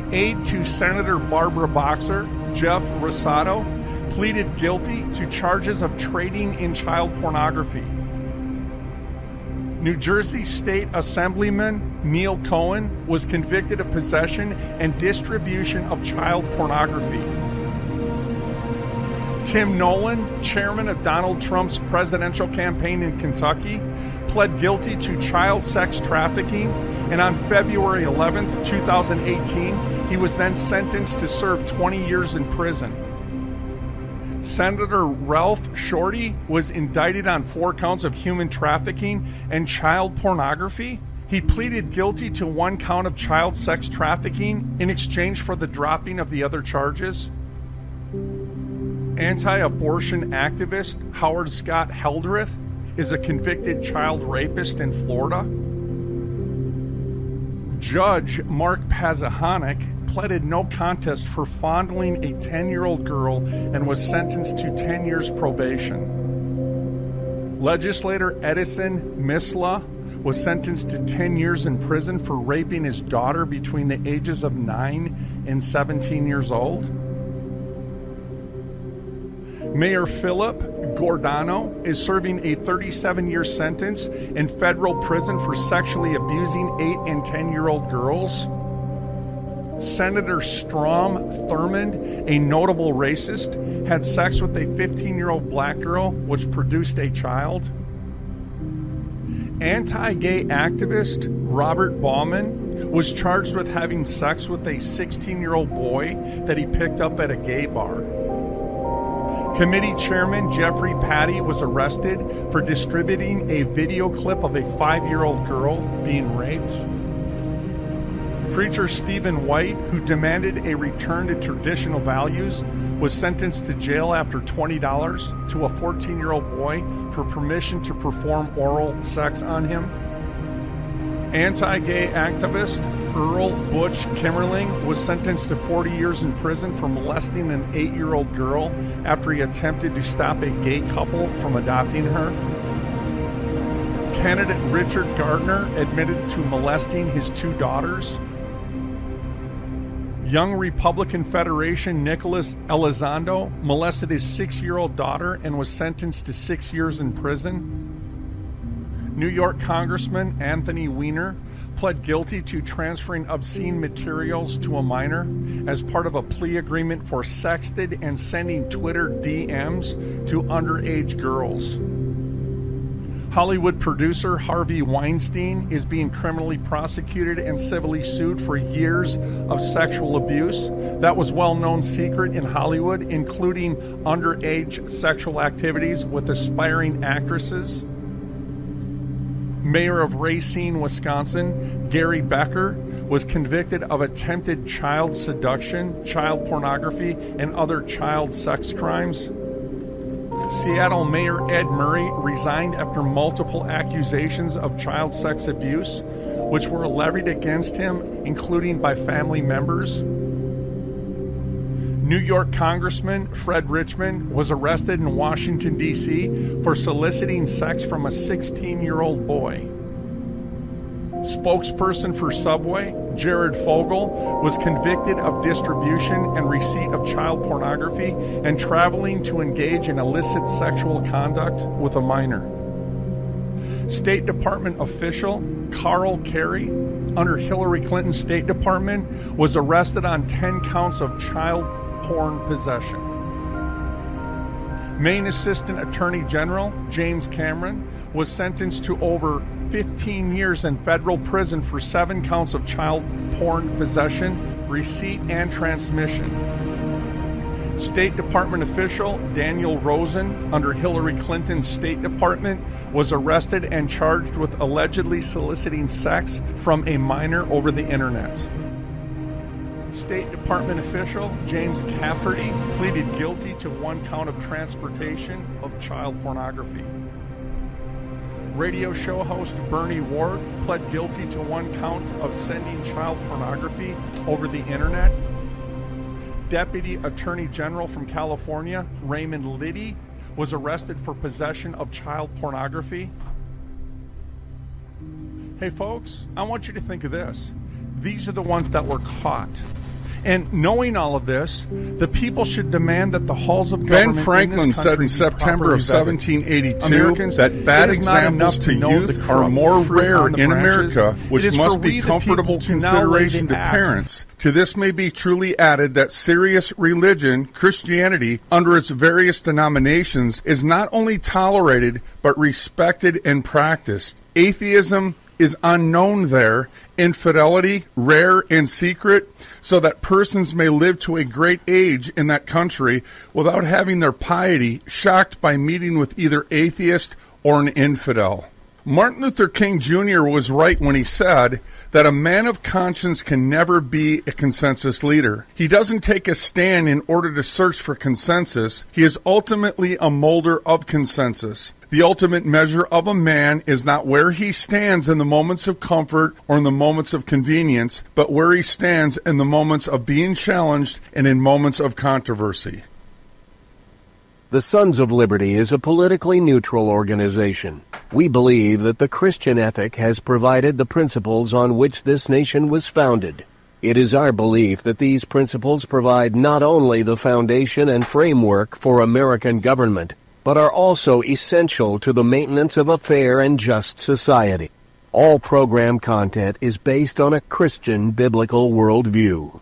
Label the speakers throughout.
Speaker 1: Aide to Senator Barbara Boxer, Jeff Rosado, pleaded guilty to charges of trading in child pornography. New Jersey State Assemblyman Neil Cohen was convicted of possession and distribution of child pornography. Tim Nolan, chairman of Donald Trump's presidential campaign in Kentucky, pled guilty to child sex trafficking, and on February 11, 2018, he was then sentenced to serve 20 years in prison. Senator Ralph Shorty was indicted on 4 counts of human trafficking and child pornography. He pleaded guilty to 1 count of child sex trafficking in exchange for the dropping of the other charges. Anti-abortion activist Howard Scott Heldreth is a convicted child rapist in Florida. Judge Mark Pazahanik pleaded no contest for fondling a 10-year-old girl and was sentenced to 10 years probation. Legislator Edison Misla was sentenced to 10 years in prison for raping his daughter between the ages of 9 and 17 years old. Mayor Philip Giordano is serving a 37-year sentence in federal prison for sexually abusing 8 and 10-year-old girls. Senator Strom Thurmond, a notable racist, had sex with a 15-year-old black girl, which produced a child. Anti-gay activist Robert Bauman was charged with having sex with a 16-year-old boy that he picked up at a gay bar. Committee Chairman Jeffrey Patty was arrested for distributing a video clip of a 5-year-old girl being raped. Preacher Stephen White, who demanded a return to traditional values, was sentenced to jail after $20 to a 14-year-old boy for permission to perform oral sex on him. Anti-gay activist Earl Butch Kimmerling was sentenced to 40 years in prison for molesting an 8-year-old girl after he attempted to stop a gay couple from adopting her. Candidate Richard Gardner admitted to molesting his 2 daughters. Young Republican Federation Nicholas Elizondo molested his 6-year-old daughter and was sentenced to 6 years in prison. New York Congressman Anthony Weiner pled guilty to transferring obscene materials to a minor as part of a plea agreement for sexted and sending Twitter DMs to underage girls. Hollywood producer Harvey Weinstein is being criminally prosecuted and civilly sued for years of sexual abuse that was well-known secret in Hollywood, including underage sexual activities with aspiring actresses. Mayor of Racine, Wisconsin, Gary Becker, was convicted of attempted child seduction, child pornography, and other child sex crimes. Seattle Mayor Ed Murray resigned after multiple accusations of child sex abuse, which were levied against him, including by family members. New York Congressman Fred Richmond was arrested in Washington, D.C. for soliciting sex from a 16-year-old boy. Spokesperson for Subway, Jared Fogle, was convicted of distribution and receipt of child pornography and traveling to engage in illicit sexual conduct with a minor. State Department official Carl Kerry, under Hillary Clinton's State Department, was arrested on 10 counts of child porn possession. Maine Assistant Attorney General James Cameron was sentenced to over 15 years in federal prison for 7 counts of child porn possession, receipt, and transmission. State Department official Daniel Rosen, under Hillary Clinton's State Department, was arrested and charged with allegedly soliciting sex from a minor over the internet. State Department official James Cafferty pleaded guilty to 1 count of transportation of child pornography. Radio show host Bernie Ward pled guilty to 1 count of sending child pornography over the internet. Deputy Attorney General from California, Raymond Liddy, was arrested for possession of child pornography. Hey folks, I want you to think of this. These are the ones that were caught. And knowing all of this, the people should demand that the halls of government
Speaker 2: Ben Franklin said in September of 1782 that bad examples to youth are more rare in America, which must be comfortable consideration to parents. To this may be truly added that serious religion, Christianity, under its various denominations, is not only tolerated, but respected and practiced. Atheism is unknown there, infidelity rare and secret, so that persons may live to a great age in that country without having their piety shocked by meeting with either atheist or an infidel. Martin Luther King Jr. was right when he said that a man of conscience can never be a consensus leader. He doesn't take a stand in order to search for consensus. He is ultimately a molder of consensus. The ultimate measure of a man is not where he stands in the moments of comfort or in the moments of convenience, but where he stands in the moments of being challenged and in moments of controversy.
Speaker 3: The Sons of Liberty is a politically neutral organization. We believe that the Christian ethic has provided the principles on which this nation was founded. It is our belief that these principles provide not only the foundation and framework for American government, but are also essential to the maintenance of a fair and just society. All program content is based on a Christian biblical worldview.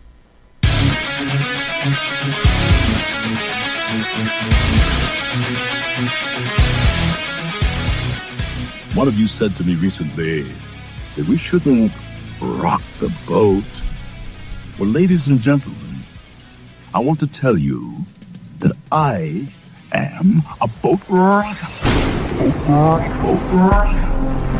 Speaker 4: One of you said to me recently that we shouldn't rock the boat. Well, ladies and gentlemen, I want to tell you that I am a boat rocker. Boat rocker.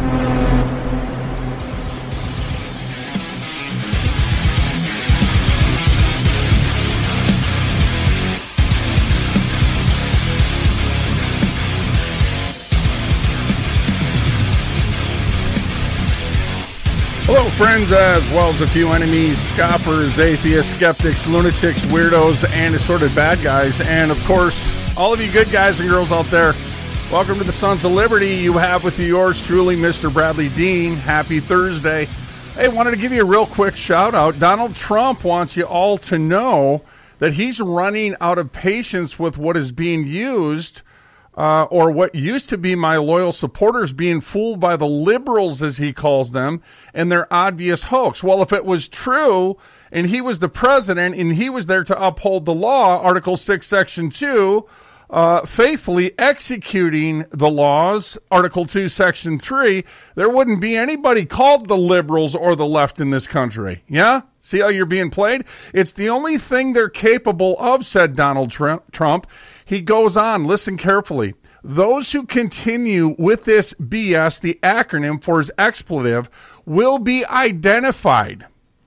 Speaker 1: Hello, friends, as well as a few enemies, scoffers, atheists, skeptics, lunatics, weirdos, and assorted bad guys. And, of course, all of you good guys and girls out there, welcome to the Sons of Liberty. You have with you yours truly, Mr. Bradley Dean. Happy Thursday. Hey, wanted to give you a real quick shout-out. Donald Trump wants you all to know that he's running out of patience with what is being used or what used to be my loyal supporters being fooled by the liberals, as he calls them, and their obvious hoax. Well, if it was true, and he was the president, and he was there to uphold the law, Article 6, Section 2, faithfully executing the laws, Article 2, Section 3, there wouldn't be anybody called the liberals or the left in this country. Yeah? See how you're being played? It's the only thing they're capable of, said Donald Trump. He goes on, listen carefully. Those who continue with this BS, the acronym for his expletive, will be identified,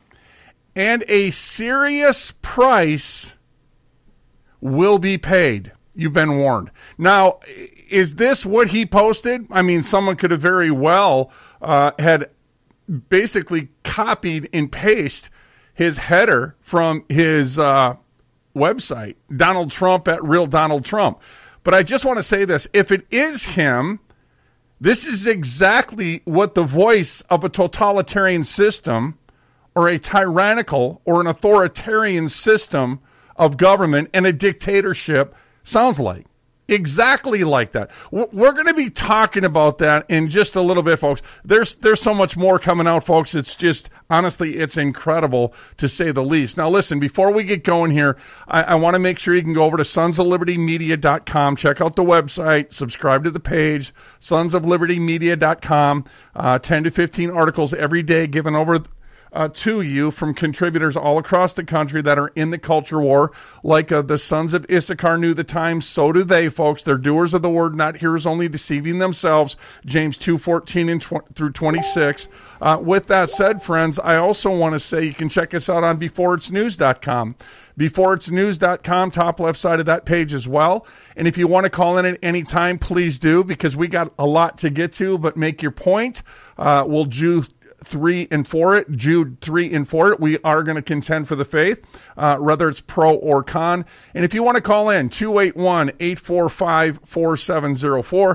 Speaker 1: and a serious price will be paid. You've been warned. Now, is this what he posted? I mean, someone could have very well had basically copied and pasted his header from his website, Donald Trump at Real Donald Trump. But I just want to say this. If it is him, this is exactly what the voice of a totalitarian system or a tyrannical or an authoritarian system of government and a dictatorship sounds like. Exactly like that. We're going to be talking about that in just a little bit, folks. There's so much more coming out, folks. It's just, honestly, it's incredible to say the least. Now, listen, before we get going here, I want to make sure you can go over to sonsoflibertymedia.com, check out the website, subscribe to the page, sonsoflibertymedia.com, 10 to 15 articles every day given over to you from contributors all across the country that are in the culture war. Like the sons of Issachar knew the times, so do they, folks. They're doers of the word, not hearers only, deceiving themselves. James 2:14 through 26. With that said, friends, I also want to say you can check us out on beforeitsnews.com. Beforeitsnews.com, top left side of that page as well. And if you want to call in at any time, please do, because we got a lot to get to, but make your point. We'll do 3 and 4 it. Jude 3 and 4 it. We are going to contend for the faith, whether it's pro or con. And if you want to call in, 281-845-4704,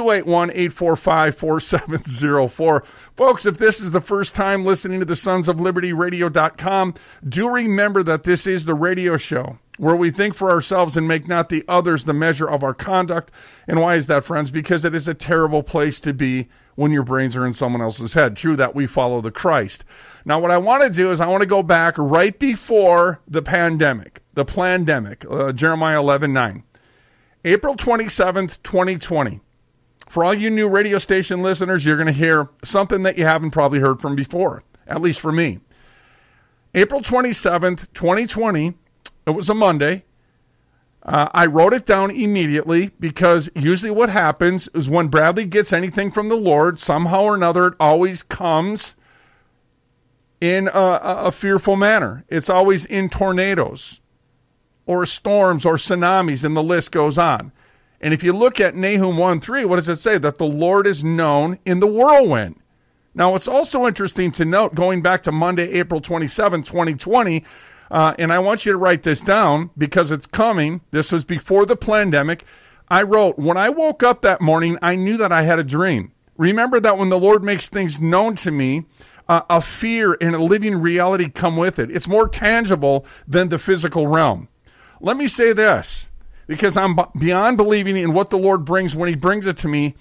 Speaker 1: 281-845-4704. Folks, if this is the first time listening to the Sons of Liberty Radio.com, do remember that this is the radio show where we think for ourselves and make not the others the measure of our conduct. And why is that, friends? Because it is a terrible place to be when your brains are in someone else's head. True that we follow the Christ. Now, what I want to do is I want to go back right before the pandemic, Jeremiah 11:9. April 27th, 2020. For all you new radio station listeners, you're going to hear something that you haven't probably heard from before, at least for me. April 27th, 2020, it was a Monday. I wrote it down immediately because usually what happens is when Bradley gets anything from the Lord, somehow or another, it always comes in a fearful manner. It's always in tornadoes or storms or tsunamis, and the list goes on. And if you look at Nahum 1:3, what does it say? That the Lord is known in the whirlwind. Now, it's also interesting to note, going back to Monday, April 27, 2020, and I want you to write this down because it's coming. This was before the pandemic. I wrote, when I woke up that morning, I knew that I had a dream. Remember that when the Lord makes things known to me, a fear and a living reality come with it. It's more tangible than the physical realm. Let me say this, because I'm beyond believing in what the Lord brings when he brings it to me.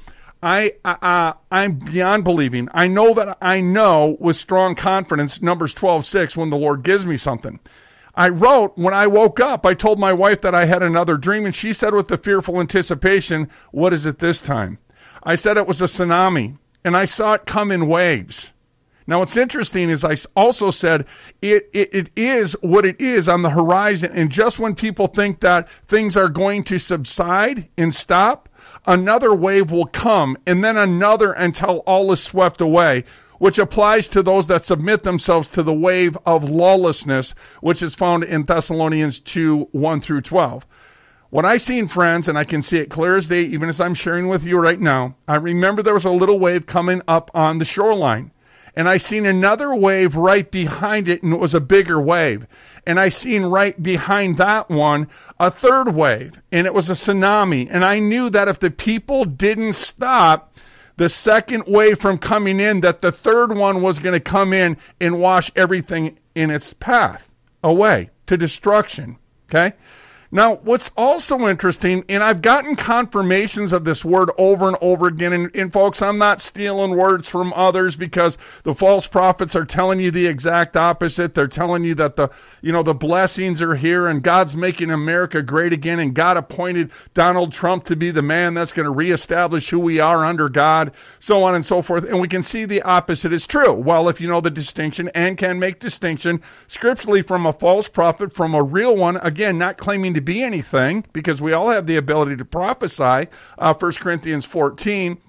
Speaker 1: I'm beyond believing. I know that I know with strong confidence, Numbers 12:6, when the Lord gives me something. I wrote, when I woke up, I told my wife that I had another dream, and she said with the fearful anticipation, what is it this time? I said it was a tsunami, and I saw it come in waves. Now, what's interesting is I also said it is what it is on the horizon, and just when people think that things are going to subside and stop, another wave will come, and then another until all is swept away, which applies to those that submit themselves to the wave of lawlessness, which is found in Thessalonians 2:1-12. What I seen, friends, and I can see it clear as day, even as I'm sharing with you right now, I remember there was a little wave coming up on the shoreline. And I seen another wave right behind it, and it was a bigger wave. And I seen right behind that one a third wave, and it was a tsunami. And I knew that if the people didn't stop the second wave from coming in, that the third one was going to come in and wash everything in its path away to destruction. Okay? Now, what's also interesting, and I've gotten confirmations of this word over and over again, and folks, I'm not stealing words from others because the false prophets are telling you the exact opposite. They're telling you that the blessings are here and God's making America great again, and God appointed Donald Trump to be the man that's going to reestablish who we are under God, so on and so forth. And we can see the opposite is true. Well, if you know the distinction and can make distinction scripturally from a false prophet from a real one, again, not claiming to be anything, because we all have the ability to prophesy, 1 Corinthians 14.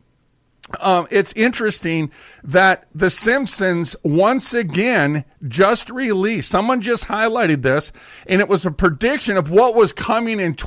Speaker 1: It's interesting that The Simpsons once again just released, someone just highlighted this, and it was a prediction of what was coming in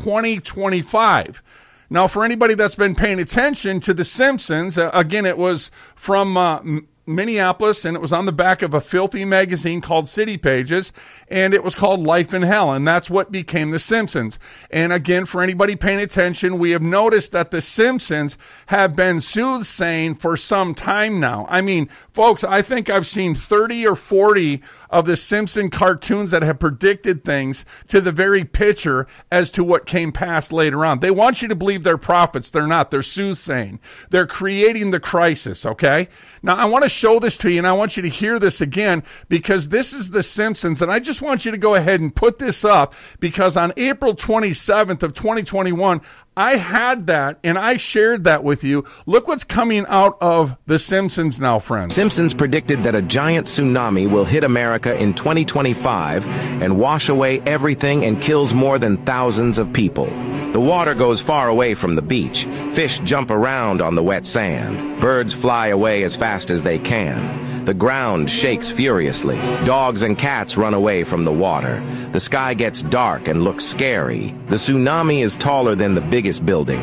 Speaker 1: 2025. Now, for anybody that's been paying attention to The Simpsons, again, it was from Minneapolis, and it was on the back of a filthy magazine called City Pages, and it was called Life in Hell, and that's what became The Simpsons. And again, for anybody paying attention, we have noticed that The Simpsons have been soothsaying for some time now. I mean, folks, I think I've seen 30 or 40 of the Simpson cartoons that have predicted things to the very picture as to what came past later on. They want you to believe they're prophets. They're not. They're soothsaying. They're creating the crisis, okay? Now, I want to show this to you, and I want you to hear this again, because this is The Simpsons, and I just want you to go ahead and put this up, because on April 27th of 2021, I had that, and I shared that with you. Look what's coming out of The Simpsons now, friends.
Speaker 5: Simpsons predicted that a giant tsunami will hit America in 2025 and wash away everything and kills more than thousands of people. The water goes far away from the beach. Fish jump around on the wet sand. Birds fly away as fast as they can. The ground shakes furiously. Dogs and cats run away from the water. The sky gets dark and looks scary. The tsunami is taller than the biggest buildings.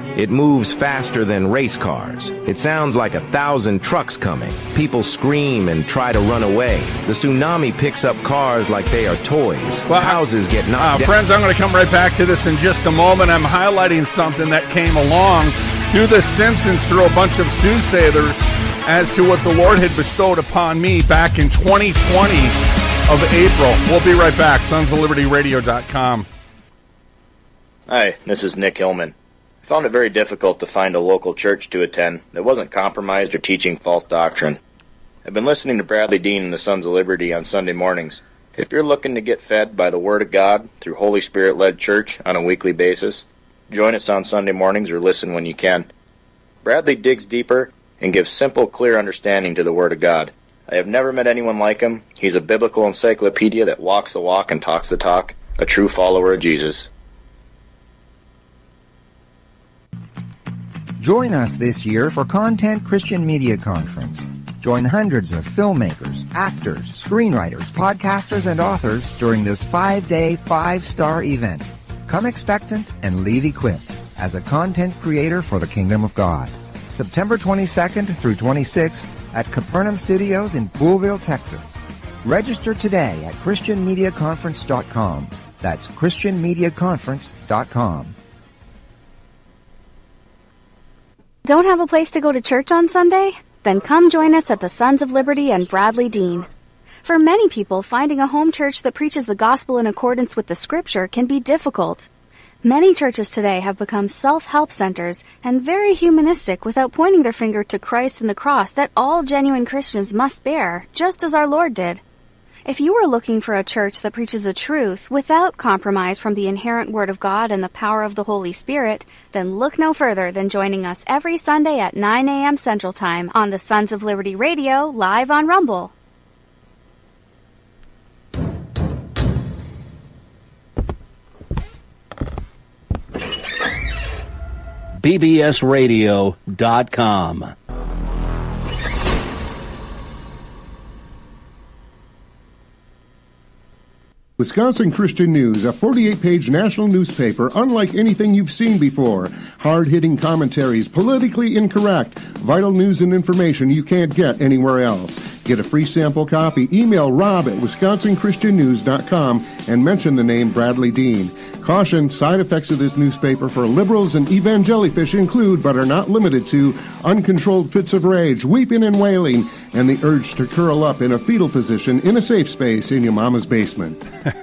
Speaker 5: It moves faster than race cars. It sounds like 1,000 trucks coming. People scream and try to run away. The tsunami picks up cars like they are toys. Well, houses get knocked down.
Speaker 2: Friends, I'm going to come right back to this in just a moment. I'm highlighting something that came along through The Simpsons through a bunch of soothsayers as to what the Lord had bestowed upon me back in 2020 of April. We'll be right back. SonsOfLibertyRadio.com.
Speaker 6: Hi, this is Nick Hillman. I found it very difficult to find a local church to attend that wasn't compromised or teaching false doctrine. I've been listening to Bradley Dean and the Sons of Liberty on Sunday mornings. If you're looking to get fed by the Word of God through Holy Spirit-led church on a weekly basis, join us on Sunday mornings or listen when you can. Bradley digs deeper and gives simple, clear understanding to the Word of God. I have never met anyone like him. He's a biblical encyclopedia that walks the walk and talks the talk, a true follower of Jesus.
Speaker 7: Join us this year for Content Christian Media Conference. Join hundreds of filmmakers, actors, screenwriters, podcasters, and authors during this 5-day, 5-star event. Come expectant and leave equipped as a content creator for the Kingdom of God. September 22nd through 26th at Capernaum Studios in Poolville, Texas. Register today at ChristianMediaConference.com. That's ChristianMediaConference.com.
Speaker 8: Don't have a place to go to church on Sunday? Then come join us at the Sons of Liberty and Bradley Dean. For many people, finding a home church that preaches the gospel in accordance with the Scripture can be difficult. Many churches today have become self-help centers and very humanistic without pointing their finger to Christ and the cross that all genuine Christians must bear, just as our Lord did. If you are looking for a church that preaches the truth without compromise from the inherent Word of God and the power of the Holy Spirit, then look no further than joining us every Sunday at 9 a.m. Central Time on the Sons of Liberty Radio, live on Rumble.
Speaker 3: bbsradio.com.
Speaker 9: Wisconsin Christian News, a 48-page national newspaper unlike anything you've seen before. Hard-hitting commentaries, politically incorrect, vital news and information you can't get anywhere else. Get a free sample copy. Email Rob at WisconsinChristianNews.com and mention the name Bradley Dean. Caution, side effects of this newspaper for liberals and evangelifish include, but are not limited to, uncontrolled fits of rage, weeping and wailing, and the urge to curl up in a fetal position in a safe space in your mama's basement.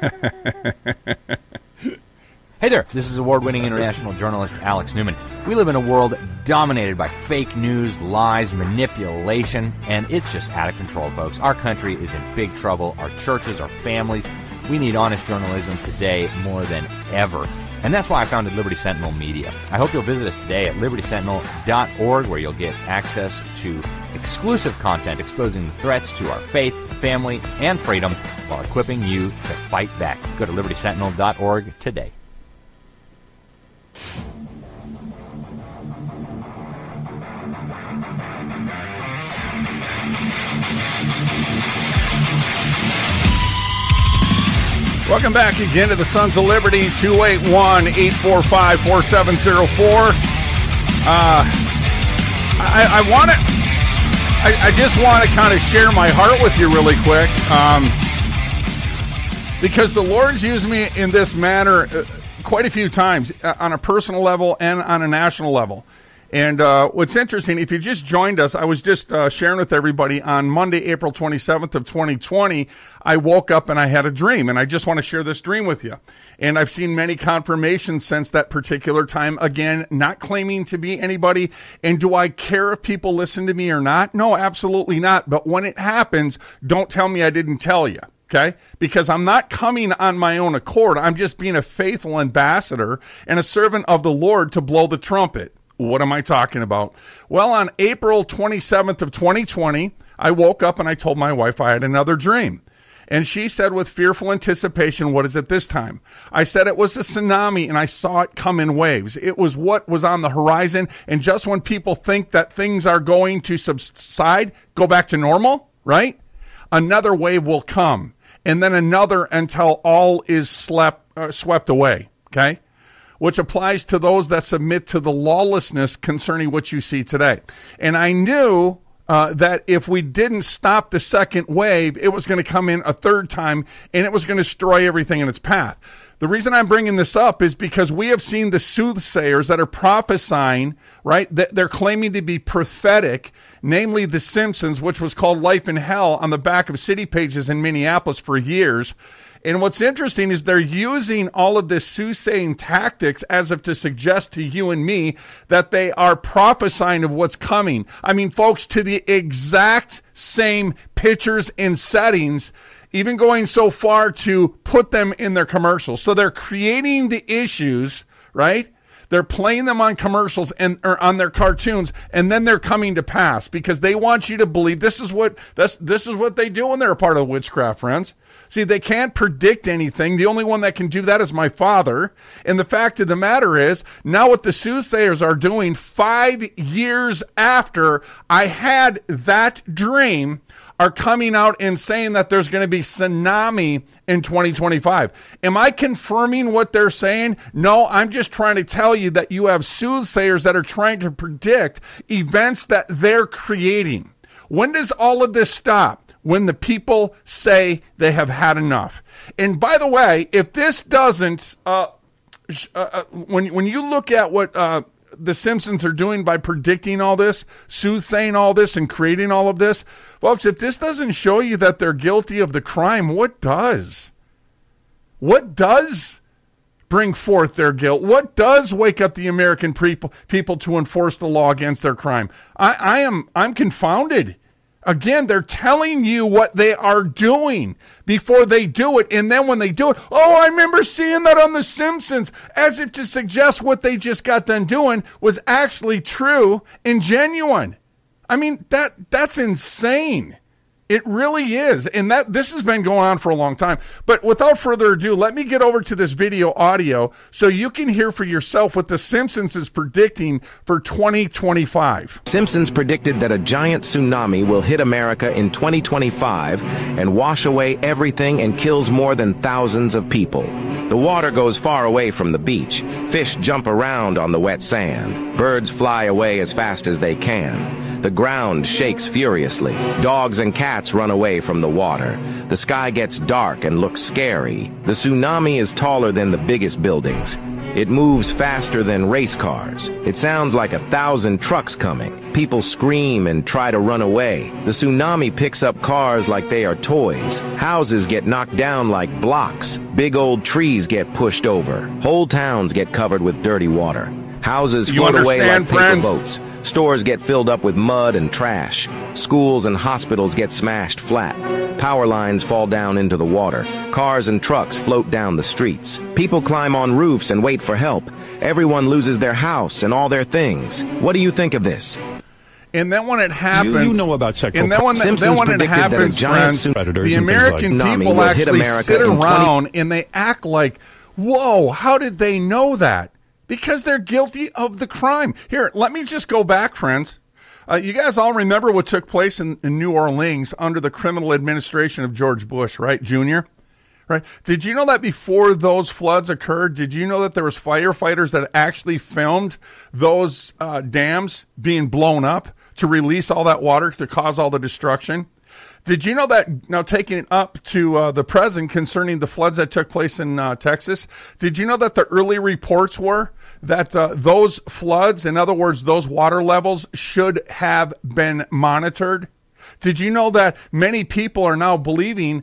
Speaker 10: Hey there, this is award-winning international journalist Alex Newman. We live in a world dominated by fake news, lies, manipulation, and it's just out of control, folks. Our country is in big trouble. Our churches, our families. We need honest journalism today more than ever. And that's why I founded Liberty Sentinel Media. I hope you'll visit us today at libertysentinel.org, where you'll get access to exclusive content exposing the threats to our faith, family, and freedom while equipping you to fight back. Go to libertysentinel.org today.
Speaker 2: Welcome back again to the Sons of Liberty, 281-845-4704. I just want to kind of share my heart with you really quick, because the Lord's used me in this manner quite a few times on a personal level and on a national level. And what's interesting, if you just joined us, I was just sharing with everybody on Monday, April 27th of 2020, I woke up and I had a dream, and I just want to share this dream with you. And I've seen many confirmations since that particular time. Again, not claiming to be anybody. And do I care if people listen to me or not? No, absolutely not. But when it happens, don't tell me I didn't tell you. Okay? Because I'm not coming on my own accord. I'm just being a faithful ambassador and a servant of the Lord to blow the trumpet. What am I talking about? Well, on April 27th of 2020, I woke up and I told my wife I had another dream. And she said with fearful anticipation, what is it this time? I said it was a tsunami and I saw it come in waves. It was what was on the horizon. And just when people think that things are going to subside, go back to normal, right? Another wave will come. And then another until all is swept away, okay?
Speaker 1: which applies to those that submit to the lawlessness concerning what you see today. And I knew that if we didn't stop the second wave, it was going to come in a third time, and it was going to destroy everything in its path. The reason I'm bringing this up is because we have seen the soothsayers that are prophesying, right? They're claiming to be prophetic, namely The Simpsons, which was called Life in Hell on the back of city pages in Minneapolis for years. And what's interesting is they're using all of this soothsaying tactics as if to suggest to you and me that they are prophesying of what's coming. I mean, folks, to the exact same pictures and settings, even going so far to put them in their commercials. So they're creating the issues, right? They're playing them on commercials and or on their cartoons, and then they're coming to pass because they want you to believe this is what they do when they're a part of witchcraft, friends. See, they can't predict anything. The only one that can do that is my Father. And the fact of the matter is, now what the soothsayers are doing 5 years after I had that dream, are coming out and saying that there's going to be tsunami in 2025. Am I confirming what they're saying? No, I'm just trying to tell you that you have soothsayers that are trying to predict events that they're creating. When does all of this stop? When the people say they have had enough. And by the way, if this doesn't, when you look at what the Simpsons are doing by predicting all this, soothsaying all this, and creating all of this, folks, if this doesn't show you that they're guilty of the crime, what does? What does bring forth their guilt? What does wake up the American people to enforce the law against their crime? I'm confounded. Again, they're telling you what they are doing before they do it. And then when they do it, oh, I remember seeing that on The Simpsons, as if to suggest what they just got done doing was actually true and genuine. I mean, that's insane. It really is. And this has been going on for a long time. But without further ado, let me get over to this video audio so you can hear for yourself what The Simpsons is predicting for 2025.
Speaker 5: Simpsons predicted that a giant tsunami will hit America in 2025 and wash away everything and kills more than thousands of people. The water goes far away from the beach. Fish jump around on the wet sand. Birds fly away as fast as they can. The ground shakes furiously. Dogs and cats run away from the water. The sky gets dark and looks scary. The tsunami is taller than the biggest buildings. It moves faster than race cars. It sounds like 1,000 trucks coming. People scream and try to run away. The tsunami picks up cars like they are toys. Houses get knocked down like blocks. Big old trees get pushed over. Whole towns get covered with dirty water. Houses float away like paper boats. Stores get filled up with mud and trash. Schools and hospitals get smashed flat. Power lines fall down into the water. Cars and trucks float down the streets. People climb on roofs and wait for help. Everyone loses their house and all their things. What do you think of this?
Speaker 1: And then when it happens,
Speaker 11: you know about sexual.
Speaker 1: And then when it happens, friends, the American people actually sit around and they act like, "Whoa, how did they know that?" Because they're guilty of the crime. Here, let me just go back, friends. You guys all remember what took place in New Orleans under the criminal administration of George Bush, right, Jr.? Right? Did you know that before those floods occurred, did you know that there was firefighters that actually filmed those dams being blown up to release all that water to cause all the destruction? Did you know that, now taking it up to the present concerning the floods that took place in Texas, did you know that the early reports were that those floods, in other words, those water levels, should have been monitored? Did you know that many people are now believing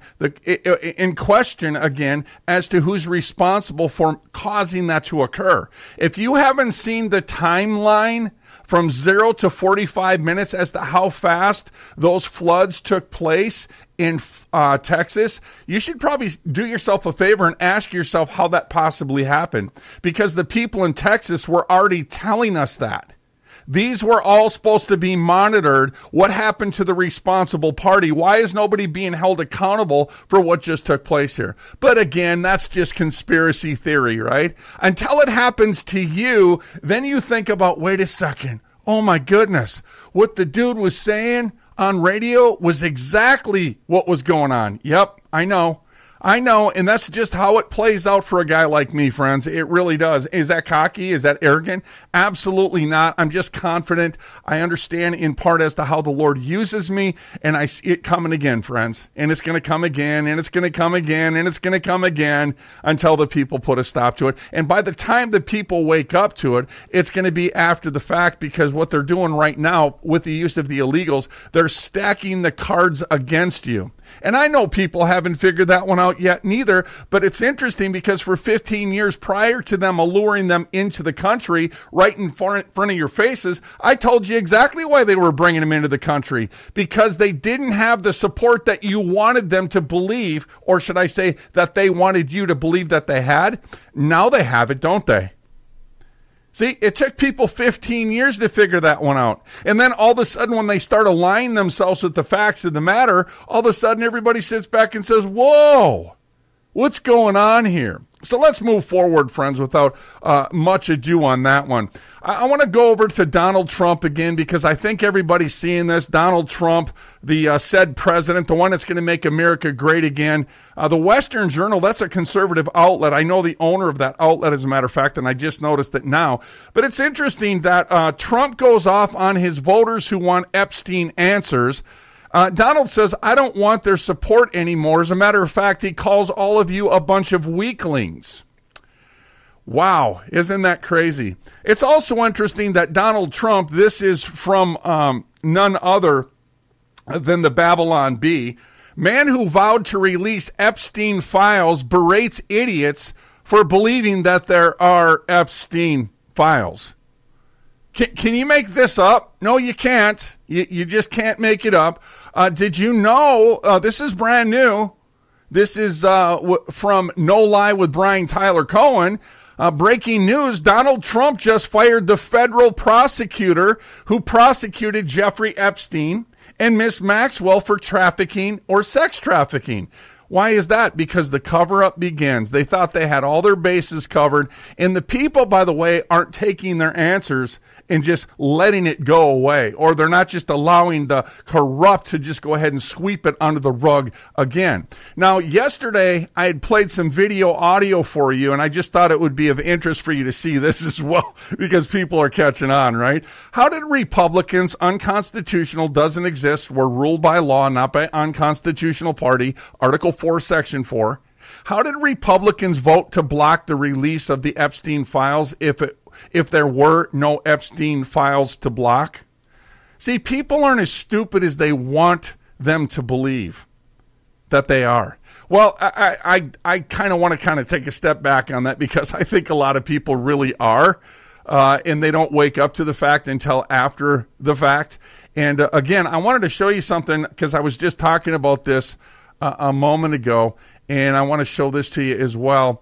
Speaker 1: in question again as to who's responsible for causing that to occur? If you haven't seen the timeline from 0 to 45 minutes as to how fast those floods took place in Texas, you should probably do yourself a favor and ask yourself how that possibly happened, because the people in Texas were already telling us that. These were all supposed to be monitored. What happened to the responsible party? Why is nobody being held accountable for what just took place here? But again, that's just conspiracy theory, right? Until it happens to you, then you think about, wait a second. Oh my goodness. What the dude was saying on radio was exactly what was going on. Yep, I know. I know, and that's just how it plays out for a guy like me, friends. It really does. Is that cocky? Is that arrogant? Absolutely not. I'm just confident. I understand in part as to how the Lord uses me, and I see it coming again, friends. And it's going to come again, and it's going to come again, and it's going to come again until the people put a stop to it. And by the time the people wake up to it, it's going to be after the fact, because what they're doing right now with the use of the illegals, they're stacking the cards against you. And I know people haven't figured that one out yet neither, but it's interesting because for 15 years prior to them alluring them into the country right in front of your faces, I told you exactly why they were bringing them into the country, because they didn't have the support that you wanted them to believe, or should I say that they wanted you to believe that they had. Now they have it, don't they? See, it took people 15 years to figure that one out. And then all of a sudden, when they start aligning themselves with the facts of the matter, all of a sudden everybody sits back and says, whoa, what's going on here? So let's move forward, friends, without much ado on that one. I want to go over to Donald Trump again, because I think everybody's seeing this. Donald Trump, the said president, the one that's going to make America great again. The Western Journal, that's a conservative outlet. I know the owner of that outlet, as a matter of fact, and I just noticed it now. But it's interesting that Trump goes off on his voters who want Epstein answers. Donald says, I don't want their support anymore. As a matter of fact, he calls all of you a bunch of weaklings. Wow, isn't that crazy? It's also interesting that Donald Trump, this is from none other than the Babylon Bee, man who vowed to release Epstein files, berates idiots for believing that there are Epstein files. Can you make this up? No, you can't. You just can't make it up. Did you know, this is brand new. This is from No Lie with Brian Tyler Cohen. Breaking news, Donald Trump just fired the federal prosecutor who prosecuted Jeffrey Epstein and Miss Maxwell for trafficking or sex trafficking. Why is that? Because the cover-up begins. They thought they had all their bases covered. And the people, by the way, aren't taking their answers and just letting it go away. Or they're not just allowing the corrupt to just go ahead and sweep it under the rug again. Now, yesterday, I had played some video audio for you, and I just thought it would be of interest for you to see this as well, because people are catching on, right? How did Republicans, unconstitutional, doesn't exist, were ruled by law, not by unconstitutional party, Article 4, Section 4. How did Republicans vote to block the release of the Epstein files if there were no Epstein files to block? See, people aren't as stupid as they want them to believe that they are. Well, I kind of want to take a step back on that, because I think a lot of people really are, and they don't wake up to the fact until after the fact. And again, I wanted to show you something, because I was just talking about this a moment ago, and I want to show this to you as well.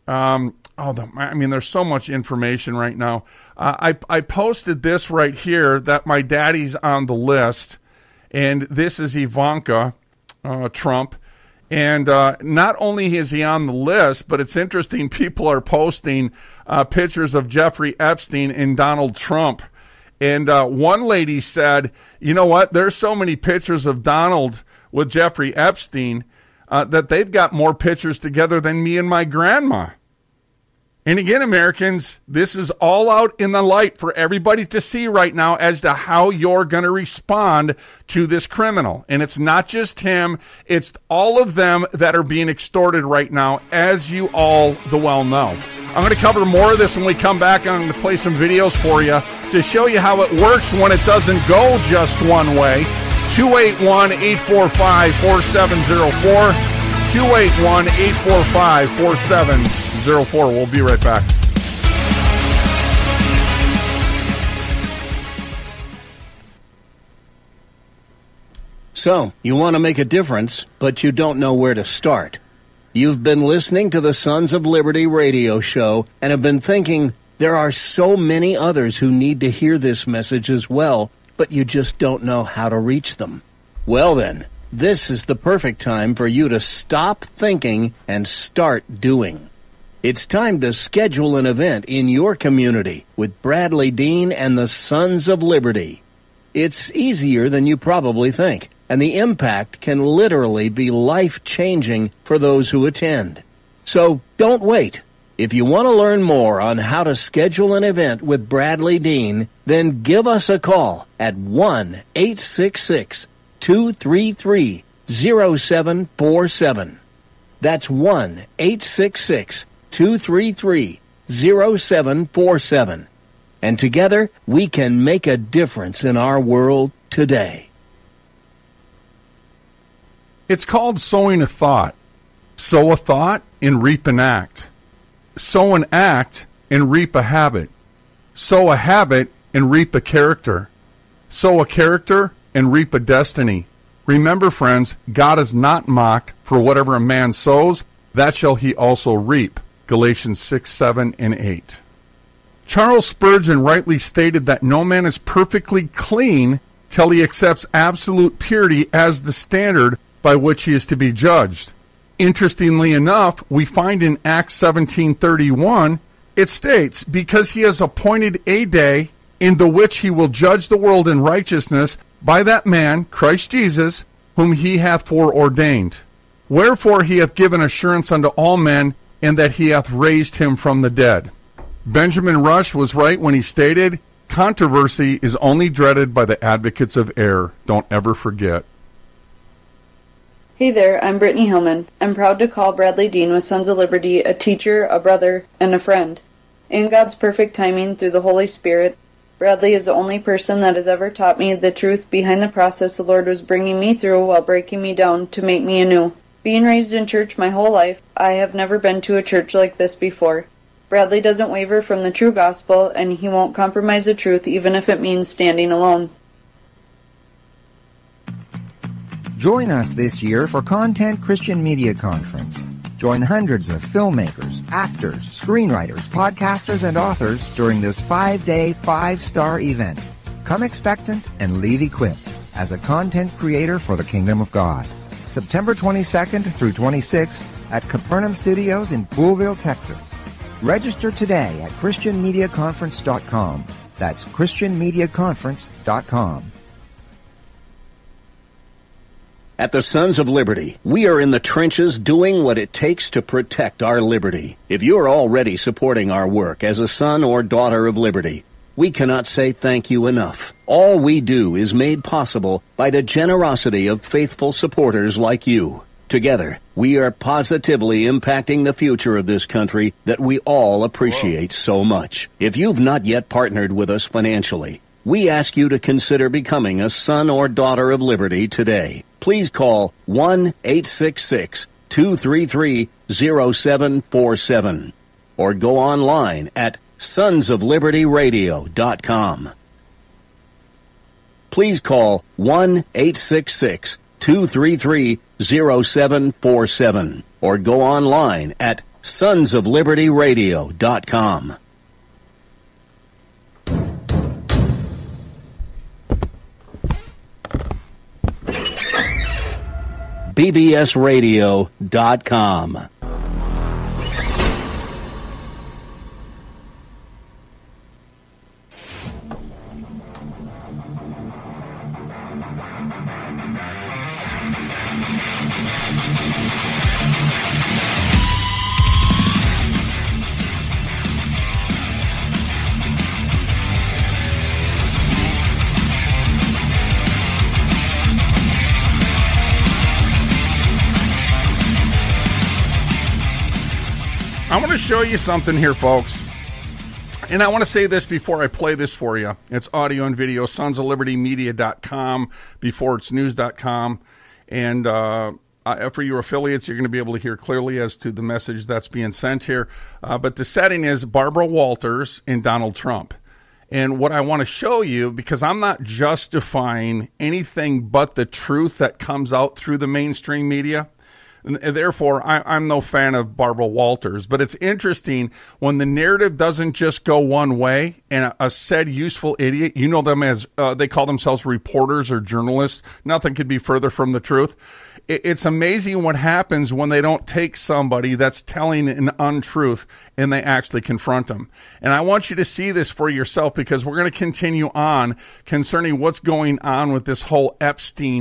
Speaker 1: There's so much information right now. I posted this right here, that my daddy's on the list, and this is Ivanka Trump. And not only is he on the list, but it's interesting, people are posting pictures of Jeffrey Epstein and Donald Trump. And one lady said, you know what, there's so many pictures of Donald with Jeffrey Epstein that they've got more pictures together than me and my grandma. And again, Americans, this is all out in the light for everybody to see right now as to how you're going to respond to this criminal. And it's not just him, it's all of them that are being extorted right now, as you all well know. I'm going to cover more of this when we come back. I'm going to play some videos for you to show you how it works when it doesn't go just one way. 281-845-4704. 281-845-4704. We'll be right back.
Speaker 3: So, you want to make a difference, but you don't know where to start. You've been listening to the Sons of Liberty radio show and have been thinking, there are so many others who need to hear this message as well, but you just don't know how to reach them. Well then, this is the perfect time for you to stop thinking and start doing. It's time to schedule an event in your community with Bradley Dean and the Sons of Liberty. It's easier than you probably think. and the impact can literally be life-changing for those who attend. So don't wait. If you want to learn more on how to schedule an event with Bradley Dean, then give us a call at 1-866-233-0747. That's 1-866-233-0747. And together, we can make a difference in our world today.
Speaker 1: It's called sowing a thought. Sow a thought and reap an act. Sow an act and reap a habit. Sow a habit and reap a character. Sow a character and reap a destiny. Remember, friends, God is not mocked, for whatever a man sows, that shall he also reap. Galatians 6, 7, and 8. Charles Spurgeon rightly stated that no man is perfectly clean till he accepts absolute purity as the standard by which he is to be judged. Interestingly enough, we find in Acts 17:31, it states, because he has appointed a day in the which he will judge the world in righteousness by that man, Christ Jesus, whom he hath foreordained. Wherefore he hath given assurance unto all men, and that he hath raised him from the dead. Benjamin Rush was right when he stated, controversy is only dreaded by the advocates of error. Don't ever forget.
Speaker 11: Hey there, I'm Brittany Hillman. I'm proud to call Bradley Dean with Sons of Liberty a teacher, a brother, and a friend. In God's perfect timing through the Holy Spirit, Bradley is the only person that has ever taught me the truth behind the process the Lord was bringing me through while breaking me down to make me anew. Being raised in church my whole life, I have never been to a church like this before. Bradley doesn't waver from the true gospel, and he won't compromise the truth even if it means standing alone.
Speaker 7: Join us this year for Content Christian Media Conference. Join hundreds of filmmakers, actors, screenwriters, podcasters, and authors during this 5-day, 5-star event. Come expectant and leave equipped as a content creator for the Kingdom of God. September 22nd through 26th at Capernaum Studios in Poolville, Texas. Register today at ChristianMediaConference.com. That's ChristianMediaConference.com.
Speaker 3: At the Sons of Liberty, we are in the trenches doing what it takes to protect our liberty. If you are already supporting our work as a son or daughter of liberty, we cannot say thank you enough. All we do is made possible by the generosity of faithful supporters like you. Together, we are positively impacting the future of this country that we all appreciate so much. If you've not yet partnered with us financially, we ask you to consider becoming a son or daughter of liberty today. Please call 1-866-233-0747 or go online at sonsoflibertyradio.com. Please call 1-866-233-0747 or go online at sonsoflibertyradio.com. bbsradio.com.
Speaker 1: I want to show you something here, folks. And I want to say this before I play this for you. It's audio and video, sonsoflibertymedia.com, before it's news.com. And for your affiliates, you're going to be able to hear clearly as to the message that's being sent here. But the setting is Barbara Walters and Donald Trump. And what I want to show you, because I'm not justifying anything but the truth that comes out through the mainstream media, and therefore, I'm no fan of Barbara Walters. But it's interesting when the narrative doesn't just go one way, and a said useful idiot, you know them as, they call themselves reporters or journalists. Nothing could be further from the truth. It's amazing what happens when they don't take somebody that's telling an untruth and they actually confront them. And I want you to see this for yourself, because we're going to continue on concerning what's going on with this whole Epstein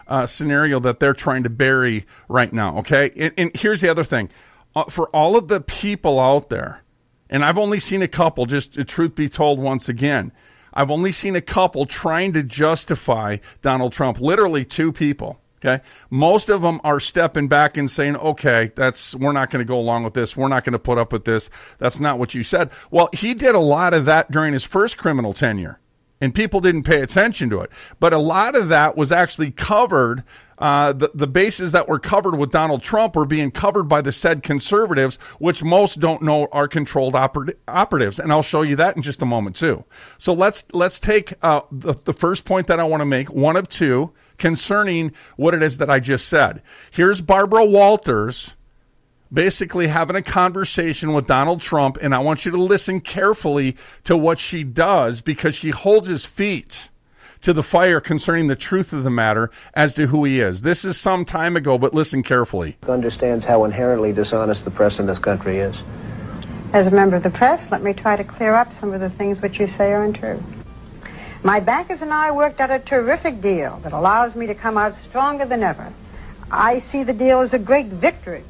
Speaker 1: scenario that they're trying to bury right now, okay? And here's the other thing. For all of the people out there, and I've only seen a couple, just the truth be told once again, I've only seen a couple trying to justify Donald Trump, literally 2 people. Okay, most of them are stepping back and saying, okay, we're not going to go along with this. We're not going to put up with this. That's not what you said. Well, he did a lot of that during his first criminal tenure, and people didn't pay attention to it. But a lot of that was actually covered. The bases that were covered with Donald Trump were being covered by the said conservatives, which most don't know are controlled operatives. And I'll show you that in just a moment, too. So let's take the first point that I want to make, one of 2, concerning what it is that I just said. Here's Barbara Walters basically having a conversation with Donald Trump, and I want you to listen carefully to what she does, because she holds his feet to the fire concerning the truth of the matter as to who he is. This is some time ago, but listen carefully.
Speaker 12: Understands how inherently dishonest the press in this country is.
Speaker 13: As a member of the press, let me try to clear up some of the things which you say are untrue. My bankers and I worked out a terrific deal that allows me to come out stronger than ever. I see the deal as a great victory.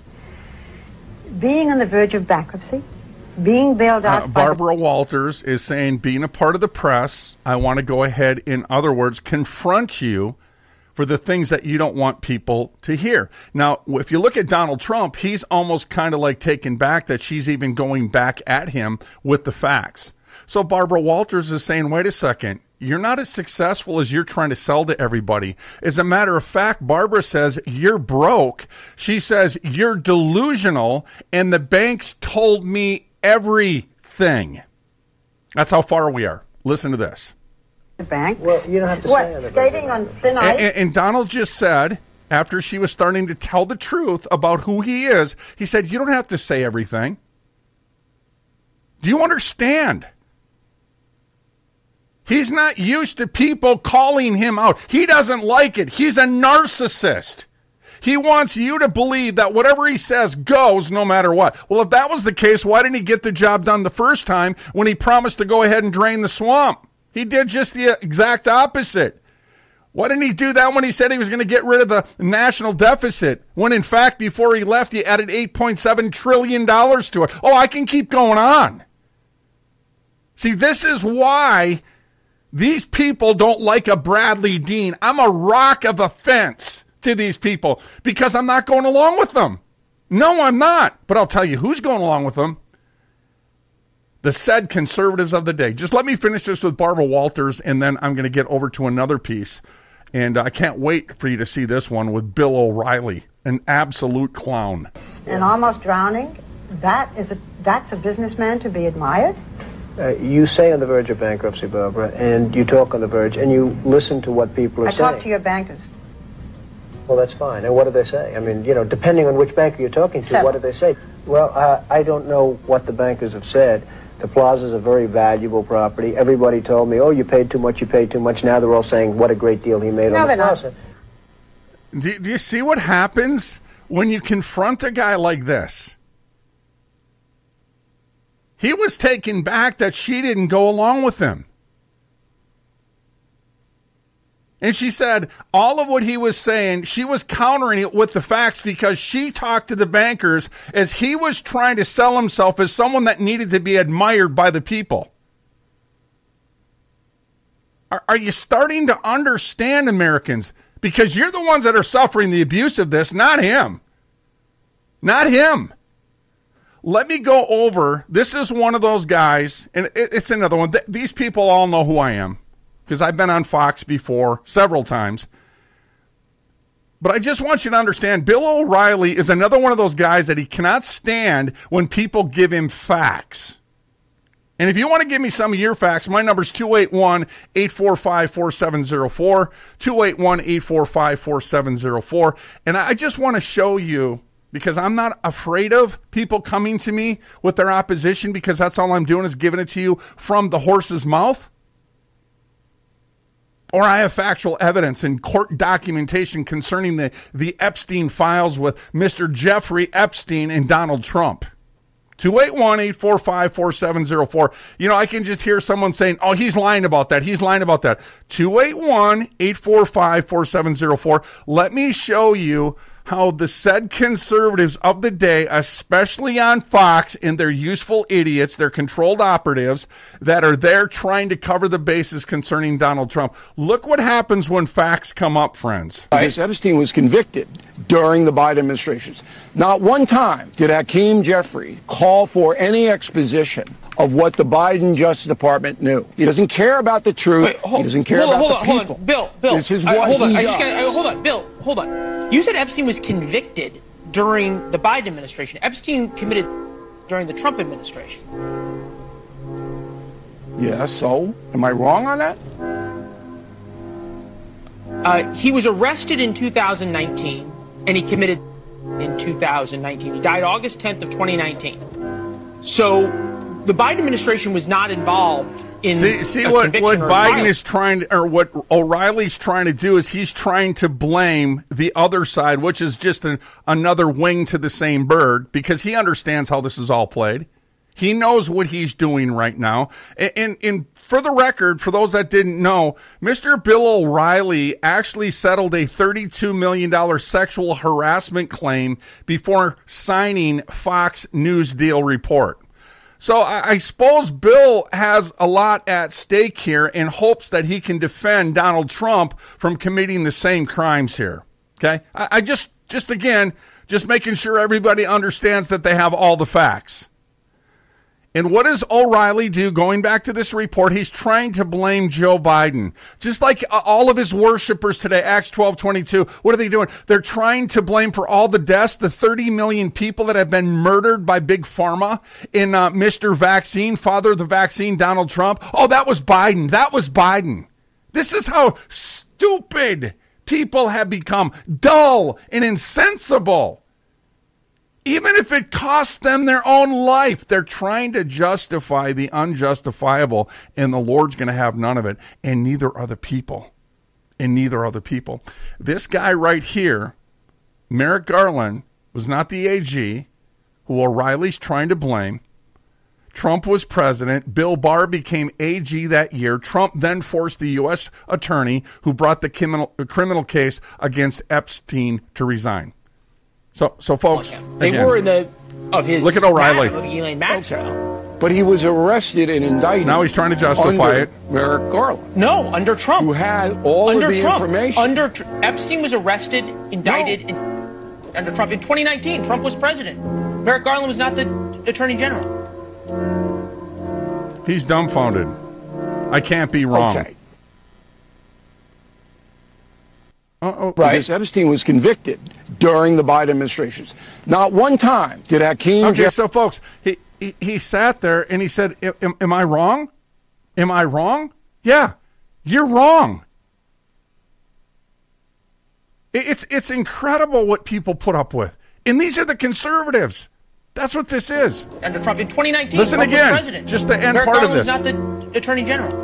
Speaker 13: Being on the verge of bankruptcy, being bailed out
Speaker 1: Barbara Walters is saying, being a part of the press, I want to go ahead, in other words, confront you for the things that you don't want people to hear. Now, if you look at Donald Trump, he's almost kind of like taken back that she's even going back at him with the facts. So Barbara Walters is saying, wait a second, you're not as successful as you're trying to sell to everybody. As a matter of fact, Barbara says, you're broke. She says, you're delusional, and the banks told me everything. That's how far we are. Listen to this.
Speaker 13: The bank?
Speaker 12: Well, you don't have to say
Speaker 13: skating on thin ice?
Speaker 1: And Donald just said, after she was starting to tell the truth about who he is, he said, you don't have to say everything. Do you understand? He's not used to people calling him out. He doesn't like it. He's a narcissist. He wants you to believe that whatever he says goes no matter what. Well, if that was the case, why didn't he get the job done the first time when he promised to go ahead and drain the swamp? He did just the exact opposite. Why didn't he do that when he said he was going to get rid of the national deficit? When, in fact, before he left, he added $8.7 trillion to it. Oh, I can keep going on. See, this is why these people don't like a Bradley Dean. I'm a rock of offense to these people because I'm not going along with them. No, I'm not. But I'll tell you who's going along with them. The said conservatives of the day. Just let me finish this with Barbara Walters, and then I'm going to get over to another piece. And I can't wait for you to see this one with Bill O'Reilly, an absolute clown.
Speaker 13: And almost drowning. That's a businessman to be admired.
Speaker 12: You say on the verge of bankruptcy, Barbara, and you talk on the verge, and you listen to what people are saying.
Speaker 13: I talk to your bankers.
Speaker 12: Well, that's fine. And what do they say? I mean, depending on which banker you're talking to, what do they say? Well, I don't know what the bankers have said. The plaza's a very valuable property. Everybody told me, oh, you paid too much, you paid too much. Now they're all saying what a great deal he made on the plaza.
Speaker 1: Do you see what happens when you confront a guy like this? He was taken back that she didn't go along with him. And she said all of what he was saying, she was countering it with the facts because she talked to the bankers as he was trying to sell himself as someone that needed to be admired by the people. Are you starting to understand, Americans? Because you're the ones that are suffering the abuse of this, not him. Not him. Let me go over. This is one of those guys, and it's another one. These people all know who I am because I've been on Fox before several times. But I just want you to understand, Bill O'Reilly is another one of those guys that he cannot stand when people give him facts. And if you want to give me some of your facts, my number is 281-845-4704, 281-845-4704. And I just want to show you, because I'm not afraid of people coming to me with their opposition, because that's all I'm doing is giving it to you from the horse's mouth. Or I have factual evidence and court documentation concerning the Epstein files with Mr. Jeffrey Epstein and Donald Trump.
Speaker 2: 281-845-4704. You know, I can just hear someone saying, oh, he's lying about that. He's lying about that. 281-845-4704. Let me show you how the said conservatives of the day, especially on Fox, and their useful idiots, their controlled operatives that are there trying to cover the bases concerning Donald Trump. Look what happens when facts come up, friends.
Speaker 14: Epstein was convicted during the Biden administrations. Not one time did Hakeem Jeffrey call for any exposition of what the Biden Justice Department knew. He doesn't care about the truth. He doesn't care about the people.
Speaker 15: Hold on. Bill.
Speaker 14: This is what
Speaker 15: hold on.
Speaker 14: he does.
Speaker 15: Hold on, Bill. Hold on. You said Epstein was convicted during the Biden administration. Epstein committed during the Trump administration.
Speaker 14: Yeah, so? Am I wrong on
Speaker 15: that? He was arrested in 2019, and he committed in 2019. He died August 10th of 2019. So the Biden administration was not involved in
Speaker 2: see what Biden is trying to, or what O'Reilly's trying to do is he's trying to blame the other side, which is just another wing to the same bird, because he understands how this is all played. He knows what he's doing right now. And for the record, for those that didn't know, Mr. Bill O'Reilly actually settled a $32 million sexual harassment claim before signing Fox News deal report. So I suppose Bill has a lot at stake here and hopes that he can defend Donald Trump from committing the same crimes here. Okay? I just making sure everybody understands that they have all the facts. And what does O'Reilly do? Going back to this report, he's trying to blame Joe Biden. Just like all of his worshipers today, Acts 12:22. What are they doing? They're trying to blame for all the deaths, the 30 million people that have been murdered by Big Pharma in Mr. Vaccine, father of the vaccine, Donald Trump. Oh, that was Biden. That was Biden. This is how stupid people have become, dull and insensible. Even if it costs them their own life, they're trying to justify the unjustifiable, and the Lord's going to have none of it, and neither are the people. This guy right here, Merrick Garland, was not the AG who O'Reilly's trying to blame. Trump was president. Bill Barr became AG that year. Trump then forced the U.S. attorney who brought the criminal case against Epstein to resign. So folks,
Speaker 15: they
Speaker 2: again,
Speaker 15: were in his
Speaker 2: look at O'Reilly.
Speaker 15: Elaine Maxwell.
Speaker 14: But he was arrested and indicted.
Speaker 2: Now he's trying to justify it.
Speaker 14: Merrick Garland.
Speaker 15: No, under Trump.
Speaker 14: Who had all of the information.
Speaker 15: Epstein was arrested, indicted under Trump. In 2019, Trump was president. Merrick Garland was not the attorney general.
Speaker 2: He's dumbfounded. I can't be wrong.
Speaker 14: Okay. Right. Because Epstein was convicted during the Biden administrations. Not one time did Hakeem...
Speaker 2: Okay, so folks, he sat there and he said, am I wrong? Am I wrong? Yeah, you're wrong. It's incredible what people put up with. And these are the conservatives. That's what this is.
Speaker 15: Under Trump in 2019,
Speaker 2: listen
Speaker 15: Trump
Speaker 2: again,
Speaker 15: was president.
Speaker 2: Just the end
Speaker 15: Merrick
Speaker 2: part
Speaker 15: Garland
Speaker 2: of this.
Speaker 15: was not the attorney general.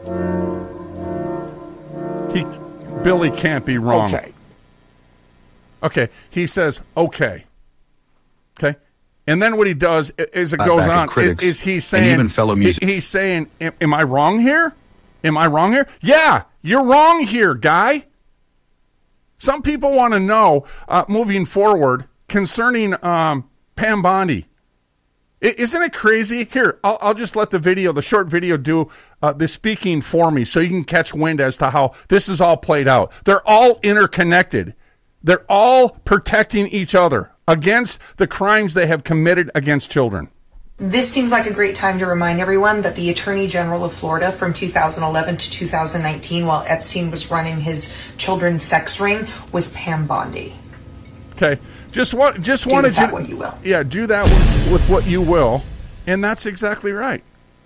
Speaker 2: Billy can't be wrong.
Speaker 14: Okay.
Speaker 2: He says, okay. And then what he does is it goes on. Is he saying, and even fellow he's saying, am I wrong here? Am I wrong here? Yeah, you're wrong here, guy. Some people want to know, moving forward, concerning Pam Bondi. Isn't it crazy? Here, I'll just let the short video do the speaking for me so you can catch wind as to how this is all played out. They're all interconnected. They're all protecting each other against the crimes they have committed against children.
Speaker 16: This seems like a great time to remind everyone that the Attorney General of Florida from 2011 to 2019, while Epstein was running his children's sex ring, was Pam Bondi.
Speaker 2: Okay. Just wanted
Speaker 16: do with that what you will.
Speaker 2: Yeah, do that with what you will, and that's exactly right.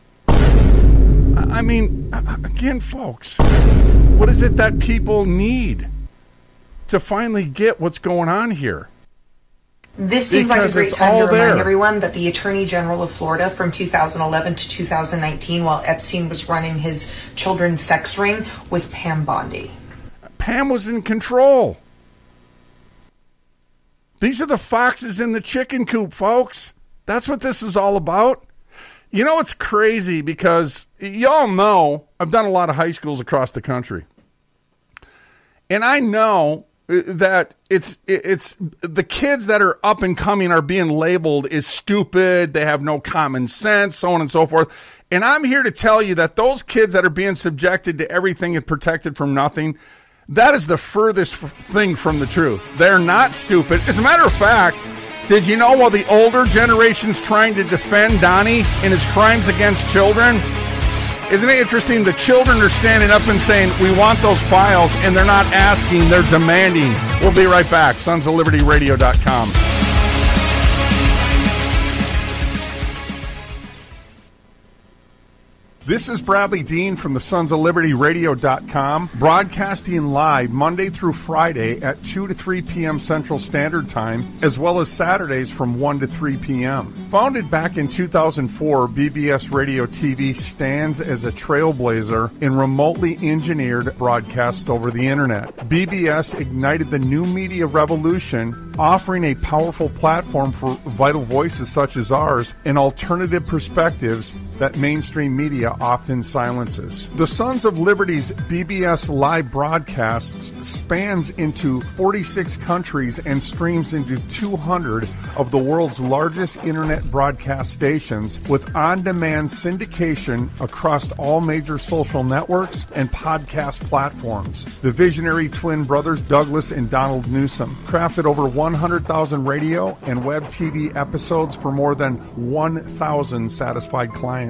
Speaker 2: I mean, again, folks, what is it that people need to finally get what's going on here?
Speaker 16: This seems like a great time to remind everyone that the Attorney General of Florida from 2011 to 2019, while Epstein was running his children's sex ring, was Pam Bondi.
Speaker 2: Pam was in control. These are the foxes in the chicken coop, folks.
Speaker 1: That's what this is all about. You know, it's crazy because y'all know I've done a lot of high schools across the country. And I know that it's the kids that are up and coming are being labeled as stupid. They have no common sense, so on and so forth. And I'm here to tell you that those kids that are being subjected to everything and protected from nothing, that is the furthest thing from the truth. They're not stupid. As a matter of fact, did you know while the older generation's trying to defend Donnie and his crimes against children, isn't it interesting? The children are standing up and saying, we want those files, and they're not asking, they're demanding. We'll be right back. SonsOfLibertyRadio.com. This is Bradley Dean from the SonsOfLibertyRadio.com, broadcasting live Monday through Friday at 2 to 3 p.m. Central Standard Time, as well as Saturdays from 1 to 3 p.m. Founded back in 2004, BBS Radio TV stands as a trailblazer in remotely engineered broadcasts over the Internet. BBS ignited the new media revolution, offering a powerful platform for vital voices such as ours and alternative perspectives that mainstream media often silences. The Sons of Liberty's BBS live broadcasts spans into 46 countries and streams into 200 of the world's largest internet broadcast stations with on-demand syndication across all major social networks and podcast platforms. The visionary twin brothers Douglas and Donald Newsom crafted over 100,000 radio and web TV episodes for more than 1,000 satisfied clients.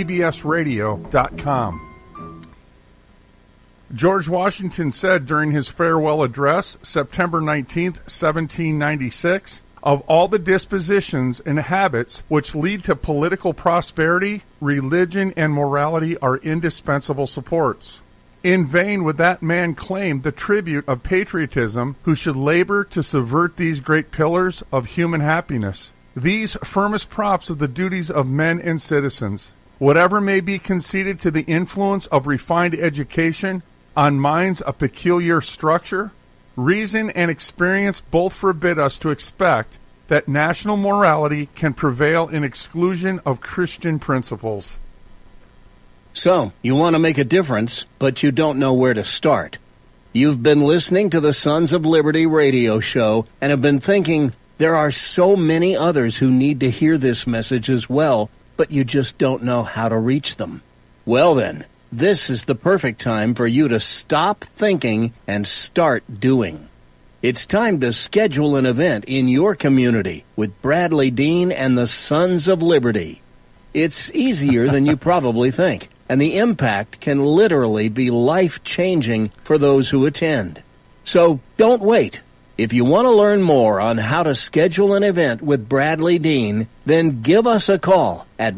Speaker 1: BBSRadio.com. George Washington said during his farewell address, September 19th, 1796, of all the dispositions and habits which lead to political prosperity, religion and morality are indispensable supports. In vain would that man claim the tribute of patriotism who should labor to subvert these great pillars of human happiness. These firmest props of the duties of men and citizens, whatever may be conceded to the influence of refined education on minds of peculiar structure, reason and experience both forbid us to expect that national morality can prevail in exclusion of Christian principles.
Speaker 3: So, you want to make a difference, but you don't know where to start. You've been listening to the Sons of Liberty radio show and have been thinking, there are so many others who need to hear this message as well, but you just don't know how to reach them. Well then, this is the perfect time for you to stop thinking and start doing. It's time to schedule an event in your community with Bradley Dean and the Sons of Liberty. It's easier than you probably think, and the impact can literally be life-changing for those who attend. So don't wait. If you want to learn more on how to schedule an event with Bradley Dean, then give us a call at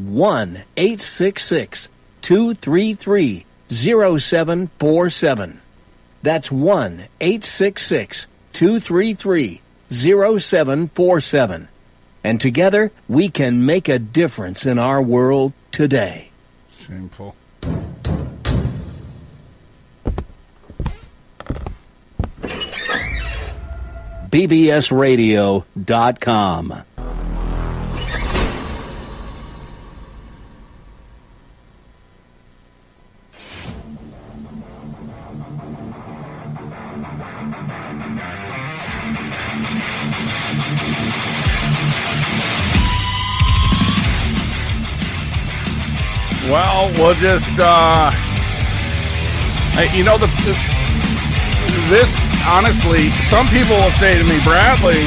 Speaker 3: 1-866-233-0747. That's 1-866-233-0747. And together, we can make a difference in our world today.
Speaker 1: Shameful.
Speaker 3: BBSRadio.com.
Speaker 1: Well, we'll just, this, honestly, some people will say to me, Bradley,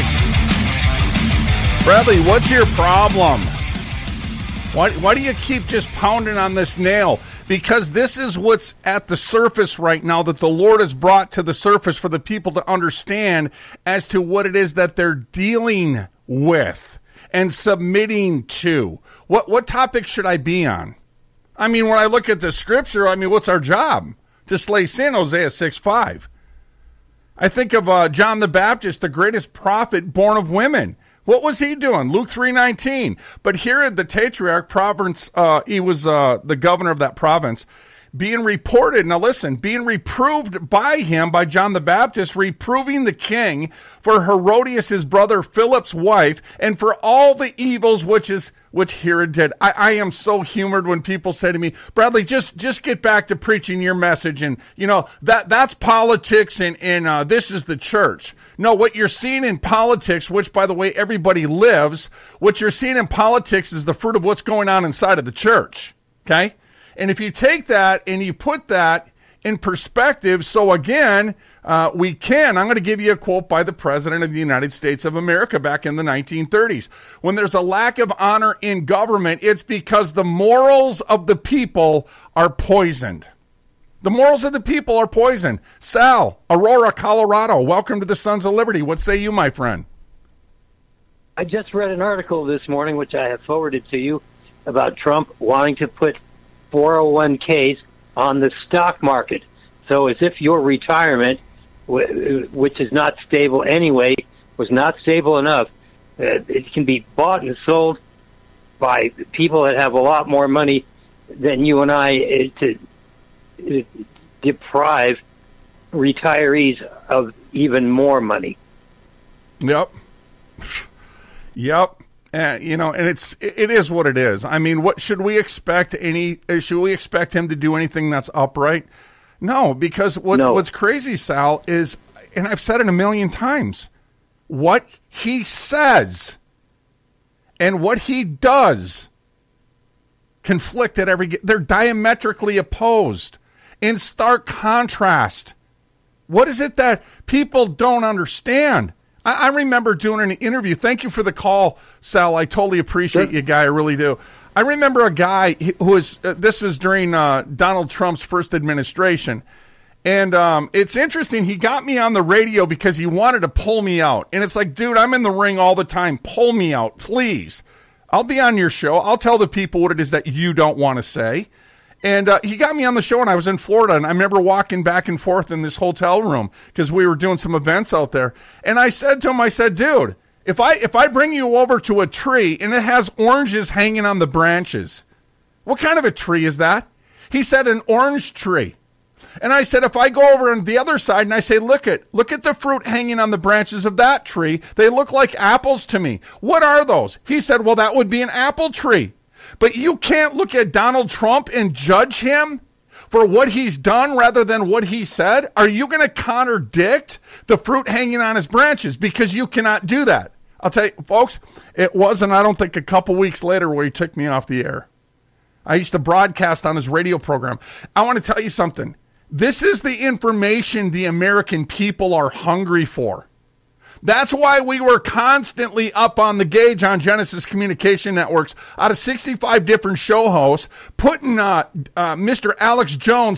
Speaker 1: what's your problem? Why do you keep just pounding on this nail? Because this is what's at the surface right now that the Lord has brought to the surface for the people to understand as to what it is that they're dealing with and submitting to. What topic should I be on? I mean, when I look at the scripture, what's our job? To slay sin, Hosea 6:5. I think of John the Baptist, the greatest prophet born of women. What was he doing? Luke 3:19. But here at the Tetrarch province, he was the governor of that province. being reported, now listen, being reproved by him, by John the Baptist, reproving the king for Herodias, his brother Philip's wife, and for all the evils which Herod did. I am so humored when people say to me, Bradley, just get back to preaching your message, and that's politics, and this is the church. No, what you're seeing in politics, which by the way everybody lives, what you're seeing in politics is the fruit of what's going on inside of the church. Okay? And if you take that and you put that in perspective, so again, I'm going to give you a quote by the President of the United States of America back in the 1930s. When there's a lack of honor in government, it's because the morals of the people are poisoned. The morals of the people are poisoned. Sal, Aurora, Colorado, welcome to the Sons of Liberty. What say you, my friend?
Speaker 17: I just read an article this morning, which I have forwarded to you, about Trump wanting to put 401ks on the stock market. So as if your retirement, which is not stable anyway, was not stable enough, it can be bought and sold by people that have a lot more money than you and I to deprive retirees of even more money.
Speaker 1: Yep. And it is what it is. I mean, what should we expect? Should we expect him to do anything that's upright? No, because what's crazy, Sal, is, and I've said it a million times, what he says and what he does conflict at they're diametrically opposed, in stark contrast. What is it that people don't understand? I remember doing an interview. Thank you for the call, Sal. I totally appreciate you, guy. I really do. I remember a guy who was, this is during Donald Trump's first administration. And it's interesting. He got me on the radio because he wanted to pull me out. And it's like, dude, I'm in the ring all the time. Pull me out, please. I'll be on your show. I'll tell the people what it is that you don't want to say. And he got me on the show, and I was in Florida, and I remember walking back and forth in this hotel room because we were doing some events out there. And I said to him, dude, if I bring you over to a tree and it has oranges hanging on the branches, what kind of a tree is that? He said, an orange tree. And I said, if I go over on the other side and I say, look at the fruit hanging on the branches of that tree, they look like apples to me. What are those? He said, well, that would be an apple tree. But you can't look at Donald Trump and judge him for what he's done rather than what he said. Are you going to contradict the fruit hanging on his branches? Because you cannot do that. I'll tell you, folks, it wasn't, I don't think, a couple weeks later where he took me off the air. I used to broadcast on his radio program. I want to tell you something. This is the information the American people are hungry for. That's why we were constantly up on the gauge on Genesis Communication Networks out of 65 different show hosts, putting Mr. Alex Jones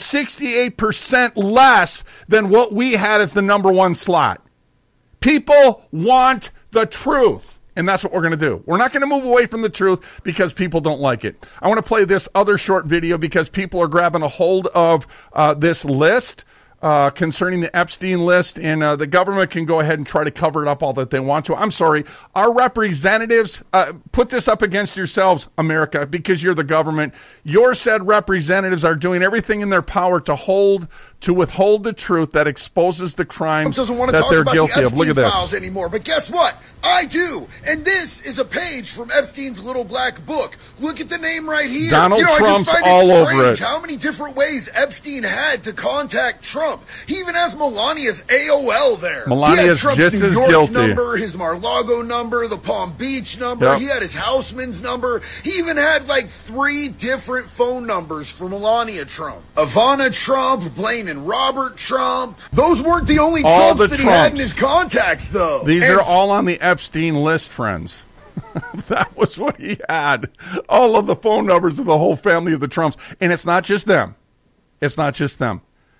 Speaker 1: 68% less than what we had as the number one slot. People want the truth, and that's what we're going to do. We're not going to move away from the truth because people don't like it. I want to play this other short video because people are grabbing a hold of this list. Concerning the Epstein list, and the government can go ahead and try to cover it up all that they want to. I'm sorry. Our representatives, put this up against yourselves, America, because you're the government. Your said representatives are doing everything in their power to withhold the truth that exposes the crimes that they're guilty of. Look at this.
Speaker 18: Files anymore, but guess what? I do. And this is a page from Epstein's little black book. Look at the name right here.
Speaker 1: Donald Trump's
Speaker 18: I just find
Speaker 1: all
Speaker 18: it
Speaker 1: over it.
Speaker 18: How many different ways Epstein had to contact Trump. He even has Melania's AOL there.
Speaker 1: Melania's
Speaker 18: Trump's
Speaker 1: just
Speaker 18: New
Speaker 1: as
Speaker 18: York
Speaker 1: guilty.
Speaker 18: Number, his Mar-a-Lago number, the Palm Beach number.
Speaker 1: Yep.
Speaker 18: He had his Houseman's number. He even had like 3 different phone numbers for Melania Trump. Ivana Trump, Blaine and Robert Trump. Those weren't the only Trumps that he had in his contacts, though.
Speaker 1: These are all on the Epstein list, friends. That was what he had. All of the phone numbers of the whole family of the Trumps. And it's not just them. It's not just them.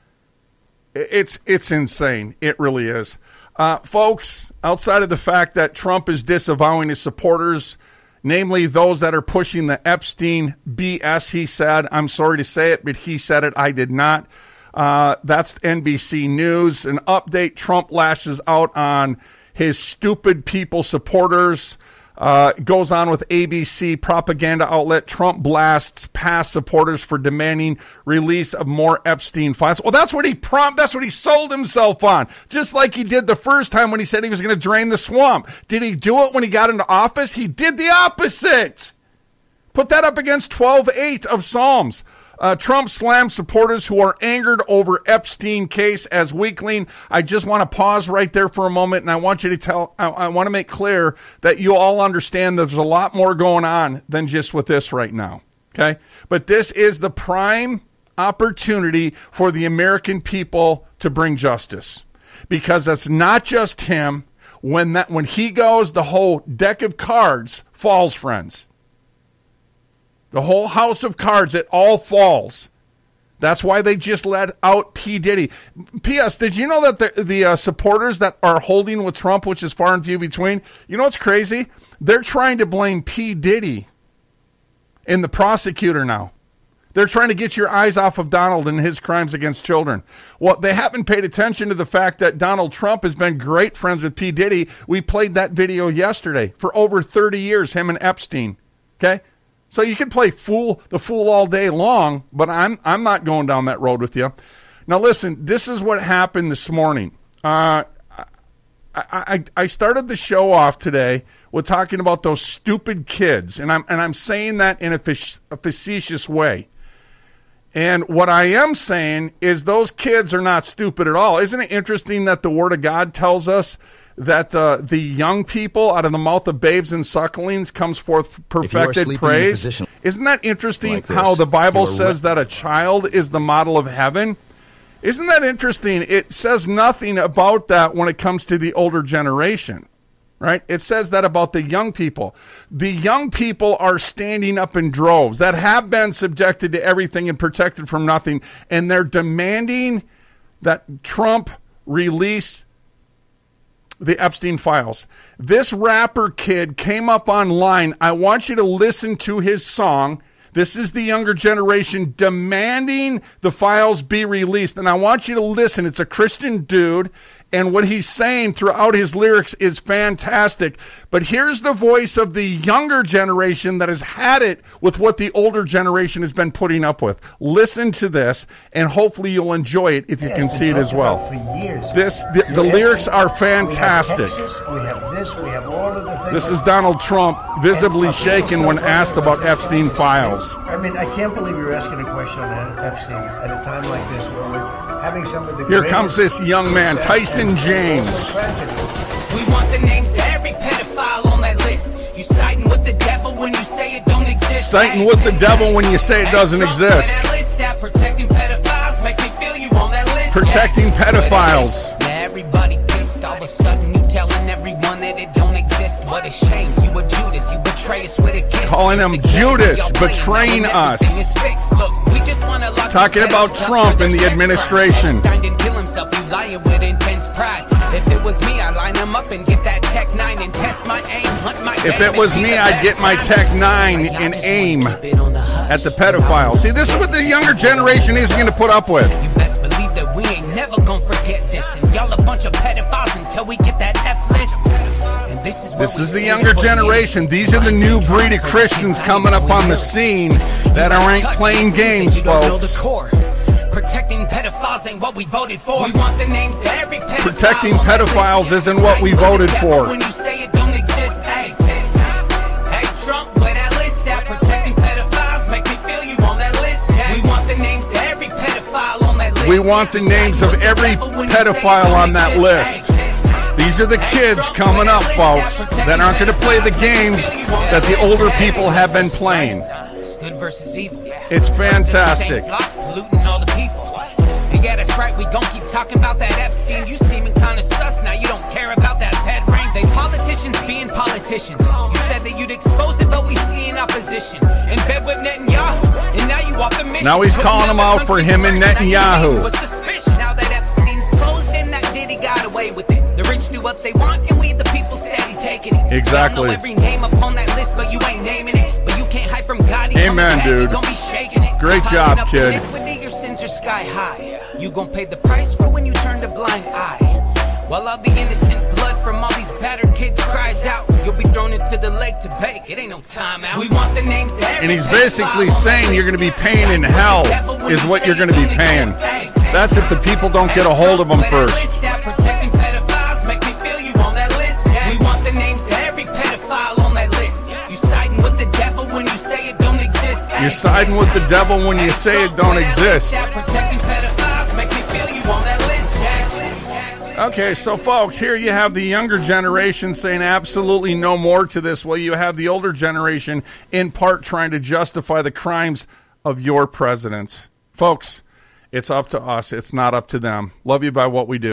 Speaker 1: It's insane. It really is. Folks, outside of the fact that Trump is disavowing his supporters, namely those that are pushing the Epstein BS, he said, I'm sorry to say it, but he said it, I did not. That's NBC News. An update, Trump lashes out on his stupid people supporters. Goes on with ABC propaganda outlet. Trump blasts past supporters for demanding release of more Epstein files. Well, that's what he sold himself on. Just like he did the first time when he said he was going to drain the swamp. Did he do it when he got into office? He did the opposite. Put that up against 12:8 of Psalms. Trump slammed supporters who are angered over Epstein case as weakling. I just want to pause right there for a moment, and I want you to I want to make clear that you all understand there's a lot more going on than just with this right now. Okay? But this is the prime opportunity for the American people to bring justice. Because it's not just him. When he goes, the whole deck of cards falls, friends. The whole house of cards, it all falls. That's why they just let out P. Diddy. P.S., did you know that the supporters that are holding with Trump, which is far and few between, you know what's crazy? They're trying to blame P. Diddy and the prosecutor now. They're trying to get your eyes off of Donald and his crimes against children. Well, they haven't paid attention to the fact that Donald Trump has been great friends with P. Diddy. We played that video yesterday. For over 30 years, him and Epstein. Okay? So you can play the fool all day long, but I'm not going down that road with you. Now listen, this is what happened this morning. I started the show off today with talking about those stupid kids, and I'm saying that in a facetious way. And what I am saying is those kids are not stupid at all. Isn't it interesting that the Word of God tells us that the young people out of the mouth of babes and sucklings comes forth perfected praise? Isn't that interesting like how the Bible says that a child is the model of heaven? Isn't that interesting? It says nothing about that when it comes to the older generation, right? It says that about the young people. The young people are standing up in droves that have been subjected to everything and protected from nothing, and they're demanding that Trump release the Epstein files. This rapper kid came up online. I want you to listen to his song. This is the younger generation demanding the files be released. And I want you to listen. It's a Christian dude. And what he's saying throughout his lyrics is fantastic. But here's the voice of the younger generation that has had it with what the older generation has been putting up with. Listen to this, and hopefully you'll enjoy it if you can see it as well. The lyrics are fantastic.
Speaker 19: We have this, we have all of the things.
Speaker 1: This is Donald Trump visibly shaken when asked about Epstein files.
Speaker 19: I mean, I can't believe you're asking a question on Epstein at a time like this where we're having some of the
Speaker 1: Here comes this young man, Tyson James.
Speaker 20: We want the names of every pedophile on that list. You siding with the devil when you say it don't exist.
Speaker 1: Siding with the devil when you say it doesn't exist.
Speaker 20: Protecting pedophiles make me feel you on that list.
Speaker 1: Protecting pedophiles.
Speaker 20: Now everybody pissed. All of a sudden you telling everyone that it don't exist. What a shame. You a Judas. You betray us with a kiss.
Speaker 1: Calling him Judas, betraying us. Talking about Trump and the administration.
Speaker 20: If it was me, I'd line them up and get that Tech 9 and test my aim.
Speaker 1: If it was me, I'd get my Tech 9 and aim at the pedophile. See, this is what the younger generation isn't going to put up with.
Speaker 20: You best believe that we ain't never gonna forget this. And y'all a bunch of pedophiles until we get that F list. And
Speaker 1: this is the younger generation. These are the new breed of Christians coming up on the scene that ain't playing games, folks.
Speaker 20: Protecting pedophiles ain't what we voted for. We want the names of every pedophile.
Speaker 1: Protecting pedophiles isn't what we voted for.
Speaker 20: When you say it don't exist, hey Trump, where that list at? Protecting pedophiles make me feel you on that list. We want the names of every pedophile on that list.
Speaker 1: We want the names of every pedophile on that list. These are the kids coming up, folks, that aren't going to play the games that the older people have been playing.
Speaker 20: It's good versus evil.
Speaker 1: It's fantastic.
Speaker 20: Polluting all the people. And yeah, that's right, we gon' keep talking about that Epstein. You seeming kinda sus now, you don't care about that pet ring. They politicians being politicians. You said that you'd expose it, but we see in opposition. In bed with Netanyahu, and now you off the mission.
Speaker 1: Now he's calling them out for him and Netanyahu.
Speaker 20: With suspicion, now that Epstein's closed and that Diddy got away with it. The rich do what they want, and we the people steady taking it.
Speaker 1: Exactly.
Speaker 20: I know every name up on that list, but you ain't naming it. But you can't hide from God.
Speaker 1: Amen, dude. Great job, kid.
Speaker 20: Your sins are sky high. You gon' pay the price for when you turn a blind eye. While all the innocent blood from all these battered kids cries out, You'll be thrown into the lake to bake. It ain't no time out. We want the names of every
Speaker 1: And he's basically saying you're going to be paying in hell is what you're going to be paying. That's if the people don't get a hold of them first.
Speaker 20: Protecting pedophiles make me feel you on that list, Jack. We want the names of every pedophile on that list. You siding with the devil when you say it don't exist.
Speaker 1: You're siding with the devil when you say it don't exist.
Speaker 20: Protecting pedophiles make me feel you on that list, Jack.
Speaker 1: Okay, so folks, here you have the younger generation saying absolutely no more to this, while you have the older generation in part trying to justify the crimes of your presidents. Folks, it's up to us. It's not up to them. Love you by what we do.